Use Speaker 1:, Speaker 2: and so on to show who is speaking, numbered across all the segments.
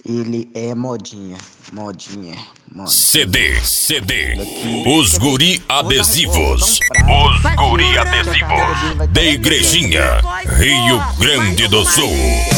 Speaker 1: Ele é modinha.
Speaker 2: CD. Os guri adesivos. Os guri adesivos. Da Igrejinha, Rio Grande do Sul.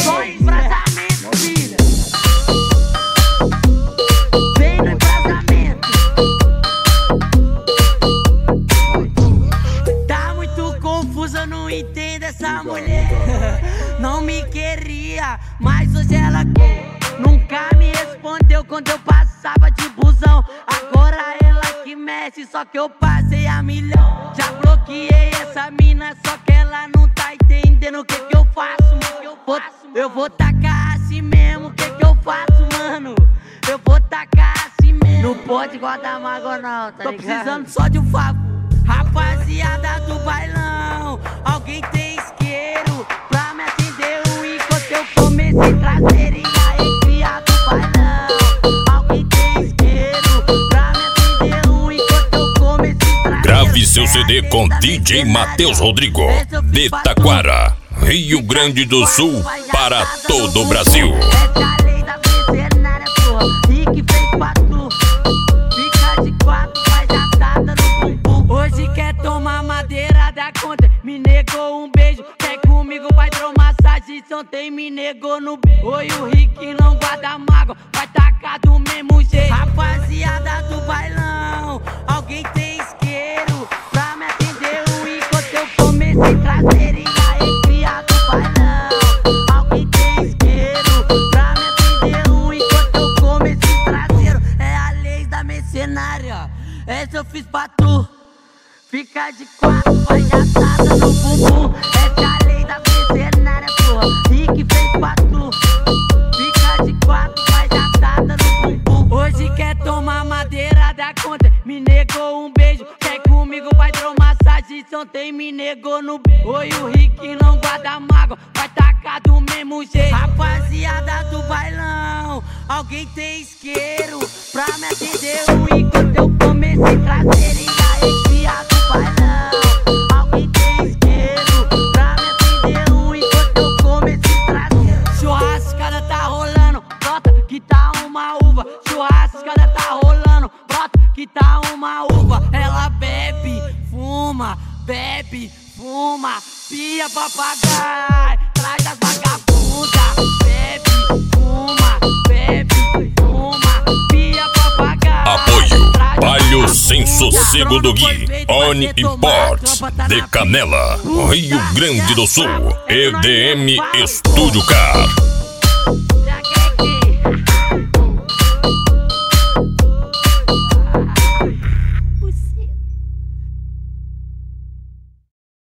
Speaker 3: Tá muito confusa, eu não entendo essa mulher. Não me queria, mas hoje ela quer. Nunca me respondeu quando eu passava de busão. Agora ela que mexe, só que eu passei a milhão. Já bloqueei essa mina, só que ela não tá entendendo o que eu faço, mano. Eu vou tacar assim mesmo, o que eu faço, mano? Eu vou tacar assim mesmo. Não pode guardar mágoa não, tá ligado? Tô precisando só de um favor. Rapaziada do bailão, alguém tem isqueiro pra me acender enquanto eu comecei traseirinha.
Speaker 2: Grave seu CD com DJ Matheus Rodrigo, de Taquara, Rio Grande do Sul, para todo o Brasil.
Speaker 3: Essa é a lei da mercenária, porra. E que fez pra tu. Fica de quatro, faz atada no bumbum. Hoje quer tomar madeira da conta, me negou um beijo. Quer comigo, vai hidromassagem, ontem me negou no beijo. Oi, o Rick não guarda mágoa, vai tacar do mesmo jeito. Rapaziada do bailão, alguém tem isqueiro pra me atender enquanto eu comecei traseirinha e criado bailão. Alguém tem isqueiro pra me atender enquanto eu comecei traseiro. É a lei da mercenária, essa eu fiz pra tu. Fica de quatro, faz assada no bumbum. Essa é a lei da mercenária, porra. E que fez pra tu. Fica de quatro, faz assada no bumbum. Hoje quer tomar madeira da conta, me negou um beijo. Quer comigo, vai hidromassagem, ontem me negou no beijo. Oi, o Rick não guarda mágoa, vai tacar do mesmo jeito. Rapaziada do bailão, alguém tem isqueiro pra me atender enquanto eu comecei traseirinha e criado bailão. Alguém tem isqueiro pra me atender enquanto eu comecei traseiro. Churrascada tá rolando, brota que tá uma uva. Churrascada tá rolando, brota que tá uma uva. Ela bebe, fuma, pia papagaio, traz as vagabundas. Bebe, fuma, pia papagaio.
Speaker 2: Apoio Palio Sem Sossego do Gui, On Imports, de Canela, Rio Grande do Sul, EDM Estúdio Car.